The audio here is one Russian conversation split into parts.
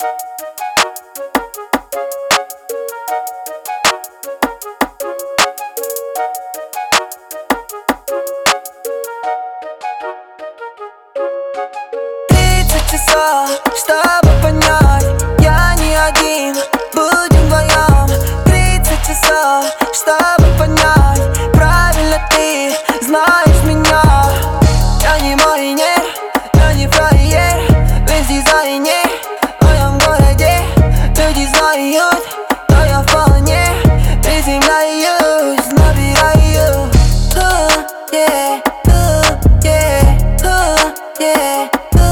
Часов, чтобы понять, я не один, будем вдвоем. 30 часов, чтобы понять, правильно ты знаешь меня. Я не маринер, я не фраер, весь дизайнер. В моем городе люди знают, но я вполне приземляюсь, набираю. Yeah, yeah, yeah.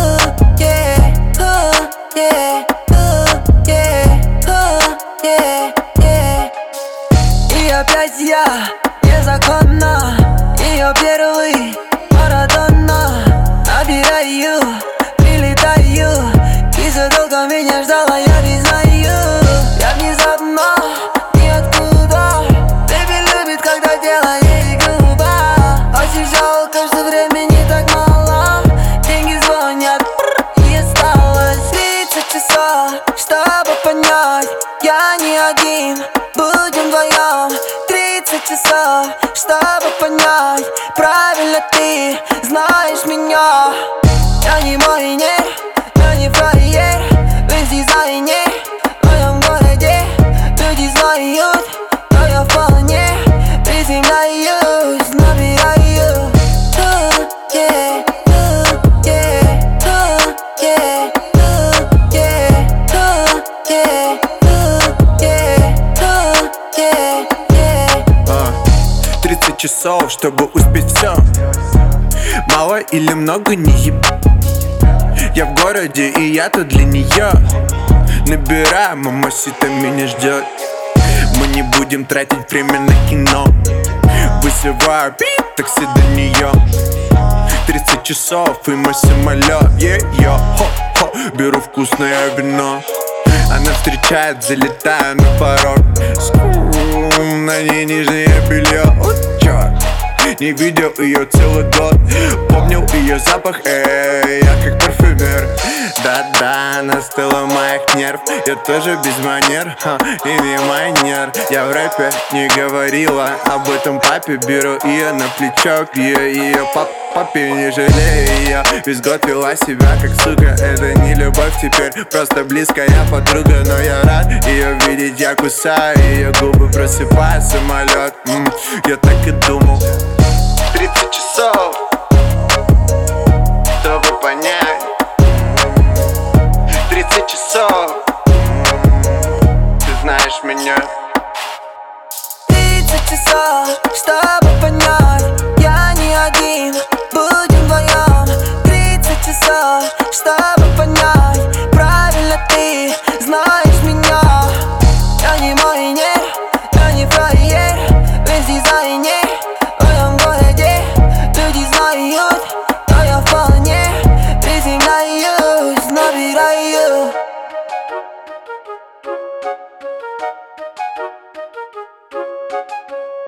И опять я незаконно, ее первый Марадона. Набираю, прилетаю, киса долго меня ждала, я признаю. Я внезапно, ниоткуда, baby любит, когда делаю ей грубо. Очень жалко, что времени так мало, деньги звонят, и осталось 30 часов, чтобы понять, я не один, будем вдвоем. 30 часов, чтобы понять, правильно ты знаешь меня. Я не маринер, я не фраер, весь дизайнер. В моем городе люди знают, но я вполне приземляюсь, набираю. Yeah, yeah, yeah, yeah. 30 часов, чтобы успеть все. Мало или много, не еб. Я в городе, и я тут для нее. Набираю, мамасита меня ждет. Мы не будем тратить время на кино. Вызываю такси до нее. 30 часов и мой самолет. Беру вкусное вино. Она встречает, залетаю на порог. На ней нижнее белье. Не видел ее целый год. Помнил ее запах, я как парфюмер. Да-да, она стала моих нерв. Я тоже без манер, и не майнер. Я в рэпе не говорила об этом папе. Беру ее на плечо, ее папе, не жалею ее. Весь год вела себя как сука. Это не любовь теперь, просто близкая подруга. Но я рад ее видеть, я кусаю ее губы, просыпаю самолет. Я так и думал. 30 часов, чтобы понять. 30 часов, ты знаешь меня. 30 часов, чтобы